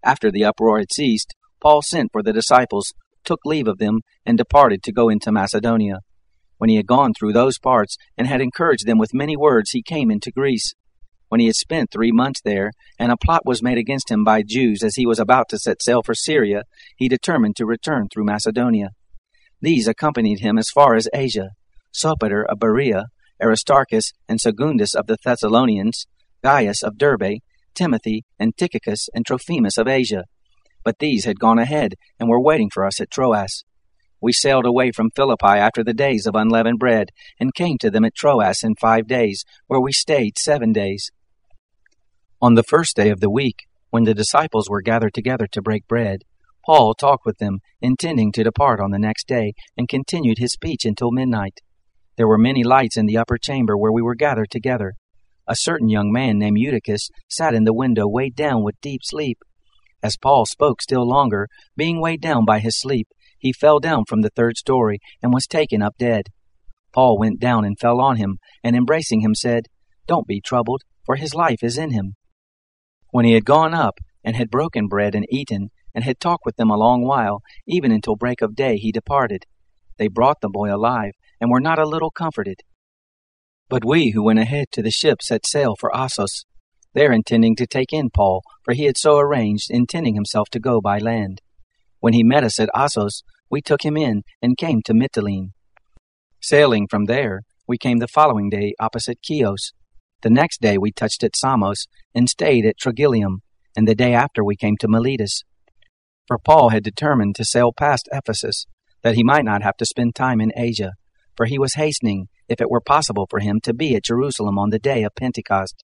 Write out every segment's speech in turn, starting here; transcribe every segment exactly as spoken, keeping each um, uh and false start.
After the uproar had ceased, Paul sent for the disciples, took leave of them, and departed to go into Macedonia. When he had gone through those parts, and had encouraged them with many words, he came into Greece. When he had spent three months there, and a plot was made against him by Jews as he was about to set sail for Syria, he determined to return through Macedonia. These accompanied him as far as Asia, Sopater of Berea, Aristarchus and Secundus of the Thessalonians, Gaius of Derbe, Timothy, and Tychicus and Trophimus of Asia. But these had gone ahead, and were waiting for us at Troas. We sailed away from Philippi after the days of unleavened bread, and came to them at Troas in five days, where we stayed seven days. On the first day of the week, when the disciples were gathered together to break bread, Paul talked with them, intending to depart on the next day, and continued his speech until midnight. There were many lights in the upper chamber where we were gathered together. A certain young man named Eutychus sat in the window, weighed down with deep sleep. As Paul spoke still longer, being weighed down by his sleep, he fell down from the third story, and was taken up dead. Paul went down and fell on him, and embracing him said, "Don't be troubled, for his life is in him." When he had gone up, and had broken bread and eaten, and had talked with them a long while, even until break of day, he departed. They brought the boy alive, and were not a little comforted. But we who went ahead to the ship set sail for Assos, there intending to take in Paul, for he had so arranged, intending himself to go by land. When he met us at Assos, we took him in, and came to Mytilene. Sailing from there, we came the following day opposite Chios. The next day we touched at Samos, and stayed at Trogyllium, and the day after we came to Miletus. For Paul had determined to sail past Ephesus, that he might not have to spend time in Asia, for he was hastening, if it were possible for him, to be at Jerusalem on the day of Pentecost.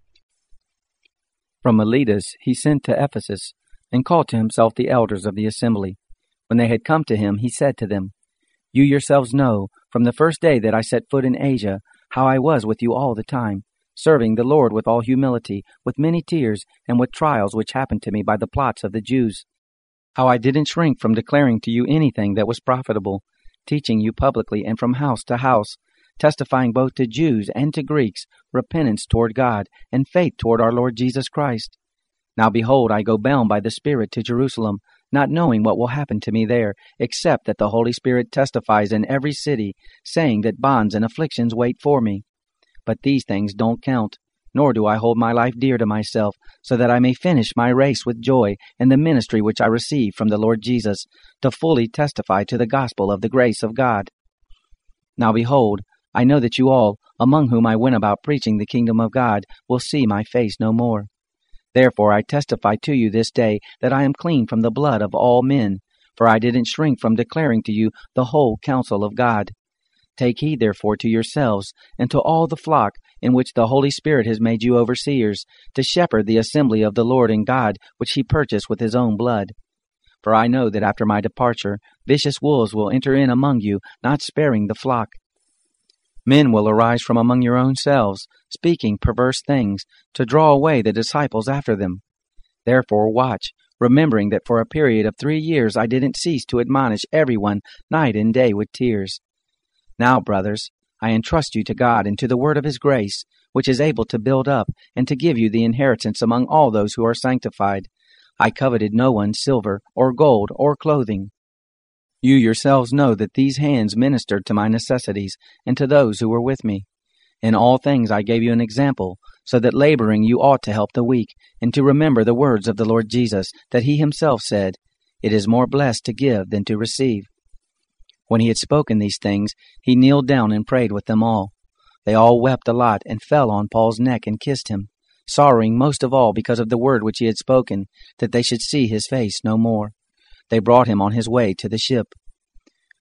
From Miletus he sent to Ephesus, and called to himself the elders of the assembly. When they had come to him, he said to them, "You yourselves know, from the first day that I set foot in Asia, how I was with you all the time, serving the Lord with all humility, with many tears, and with trials which happened to me by the plots of the Jews. How I didn't shrink from declaring to you anything that was profitable, teaching you publicly and from house to house, testifying both to Jews and to Greeks repentance toward God and faith toward our Lord Jesus Christ. Now behold, I go bound by the Spirit to Jerusalem, not knowing what will happen to me there, except that the Holy Spirit testifies in every city, saying that bonds and afflictions wait for me. But these things don't count, nor do I hold my life dear to myself, so that I may finish my race with joy in the ministry which I received from the Lord Jesus, to fully testify to the gospel of the grace of God. Now behold, I know that you all, among whom I went about preaching the kingdom of God, will see my face no more. Therefore I testify to you this day that I am clean from the blood of all men, for I didn't shrink from declaring to you the whole counsel of God. Take heed therefore to yourselves, and to all the flock, in which the Holy Spirit has made you overseers, to shepherd the assembly of the Lord and God, which he purchased with his own blood. For I know that after my departure, vicious wolves will enter in among you, not sparing the flock. Men will arise from among your own selves, speaking perverse things, to draw away the disciples after them. Therefore watch, remembering that for a period of three years I didn't cease to admonish everyone night and day with tears. Now, brothers, I entrust you to God and to the word of his grace, which is able to build up and to give you the inheritance among all those who are sanctified. I coveted no one's silver or gold or clothing. You yourselves know that these hands ministered to my necessities and to those who were with me. In all things I gave you an example, so that laboring you ought to help the weak, and to remember the words of the Lord Jesus, that he himself said, 'It is more blessed to give than to receive.'" When he had spoken these things, he kneeled down and prayed with them all. They all wept a lot and fell on Paul's neck and kissed him, sorrowing most of all because of the word which he had spoken, that they should see his face no more. They brought him on his way to the ship.